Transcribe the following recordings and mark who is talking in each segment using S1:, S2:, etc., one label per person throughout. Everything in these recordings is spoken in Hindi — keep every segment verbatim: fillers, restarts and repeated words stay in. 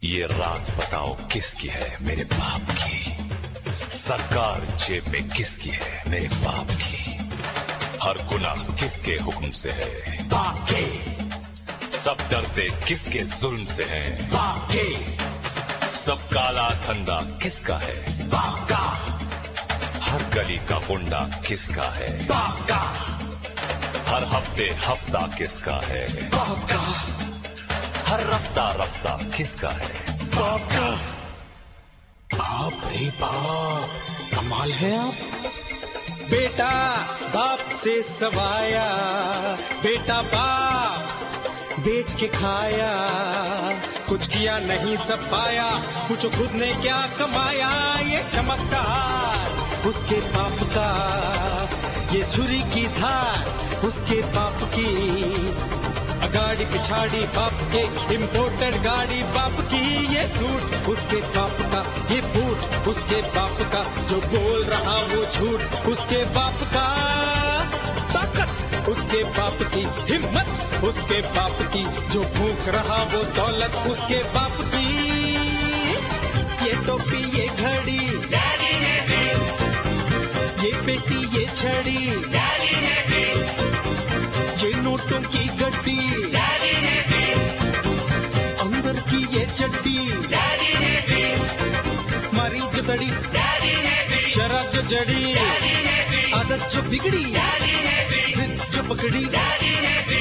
S1: ये रात बताओ किसकी है? मेरे बाप की। सरकार जेब में किसकी है? मेरे बाप की। हर गुनाह किसके हुक्म से है?
S2: बाप के।
S1: सब डरते किसके जुल्म से है?
S2: बाप के।
S1: सब काला धंधा किसका है?
S2: बाप का।
S1: हर गली का गुंडा किसका है?
S2: बाप का।
S1: हर हफ्ते हफ्ता किसका है?
S2: बाप का।
S1: हर रफ्ता रफ्ता किसका है?
S2: बाप का। बाप रे बाप, कमाल है आप। बेटा बाप से सवाया, बेटा बाप बेच के खाया, कुछ किया नहीं सब पाया, कुछ खुद ने क्या कमाया। ये चमकदार उसके बाप का, ये छुरी की धार उसके बाप की। गाड़ी पिछाड़ी बाप के, इम्पोर्टेड गाड़ी बाप की। ये सूट उसके बाप का, ये बूट उसके बाप का, जो बोल रहा वो झूठ उसके बाप का। ताकत उसके बाप की, हिम्मत उसके बाप की, जो भूख रहा वो दौलत उसके बाप की। ये टोपी ये घड़ी डैडी ने दी, ये बेटी ये छड़ी डैडी ने दी, ये नोटों की गड्डी डैडी ने दी, अंदर की ये चड्डी डैडी ने दी, मारी जो दड़ी डैडी ने दी, शराब जो जड़ी डैडी ने दी, आदत जो बिगड़ी डैडी ने दी, जिद जो पकड़ी डैडी ने दी।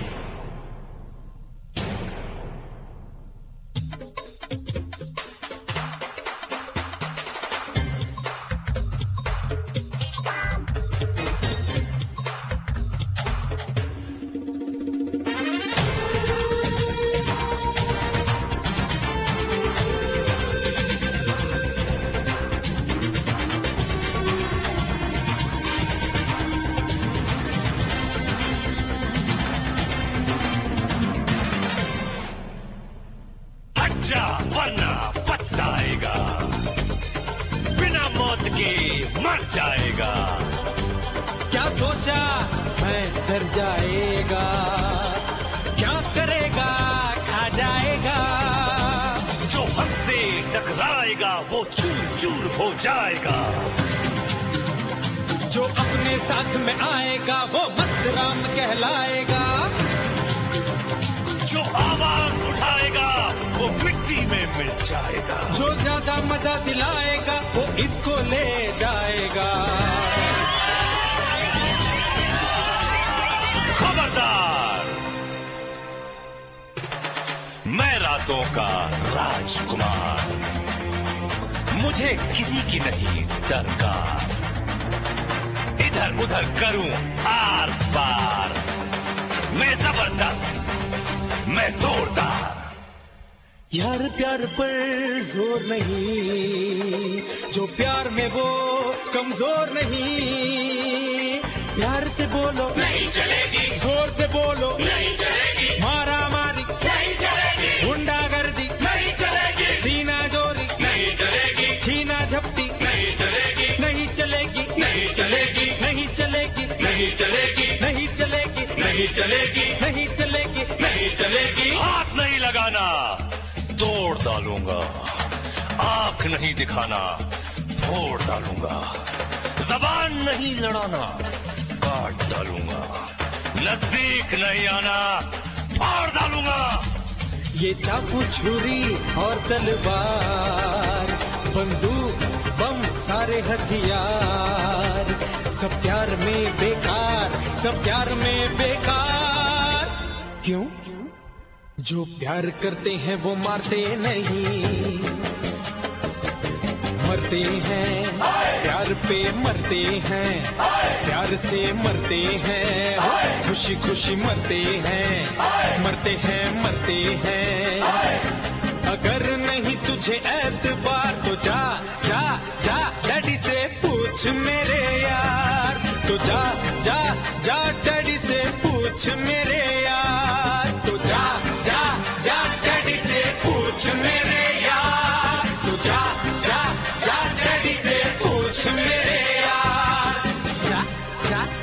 S1: वरना पछताएगा, बिना मौत के मर जाएगा।
S2: क्या सोचा मैं डर जाएगा, क्या करेगा खा जाएगा।
S1: जो हमसे टकराएगा वो चूर चूर हो जाएगा।
S2: जो अपने साथ में आएगा वो मस्त राम कहलाएगा।
S1: जो आवाज उठाएगा वो मिट्टी में मिल जाएगा।
S2: जो ज्यादा मजा दिलाएगा वो इसको ले जाएगा।
S1: खबरदार, मैं रातों का राजकुमार, मुझे किसी की नहीं दरकार। इधर उधर करूं आर पार, मैं जबरदस्त मैं जोरदार।
S2: यार प्यार पर जोर नहीं, जो प्यार में वो कमजोर नहीं। प्यार से बोलो
S3: नहीं चलेगी,
S2: जोर से बोलो
S3: नहीं चलेगी,
S2: मारा मारी
S3: नहीं चलेगी,
S2: गुंडागर्दी
S3: नहीं चलेगी,
S2: सीना जोरी
S3: नहीं चलेगी,
S2: छीना झपटी
S3: नहीं चलेगी,
S2: नहीं चलेगी,
S3: नहीं चलेगी,
S2: नहीं चलेगी,
S3: नहीं चलेगी,
S2: नहीं चलेगी,
S3: नहीं चलेगी,
S2: नहीं चलेगी,
S3: नहीं चलेगी।
S1: हाथ नहीं लगाना, तोड़ डालूंगा। आंख नहीं दिखाना, फोड़ डालूंगा। जबान नहीं लड़ाना, काट डालूंगा। नजदीक नहीं आना, फाड़ डालूंगा।
S2: ये चाकू छुरी और तलवार, बंदूक बम सारे हथियार, सब प्यार में बेकार, सब प्यार में बेकार। क्यों? जो प्यार करते हैं वो मारते नहीं, मरते हैं प्यार पे मरते हैं, प्यार से मरते हैं, खुशी खुशी मरते हैं, मरते हैं मरते हैं। अगर नहीं तुझे एतबार तो जा जा जा डैडी से पूछ मेरे यार, तो जा जा जा डैडी से पूछ मेरे यार, तो जा जा जा डैडी से पूछ मेरे यार, तो जा जा जा डैडी से पूछ मेरे यार, जा जा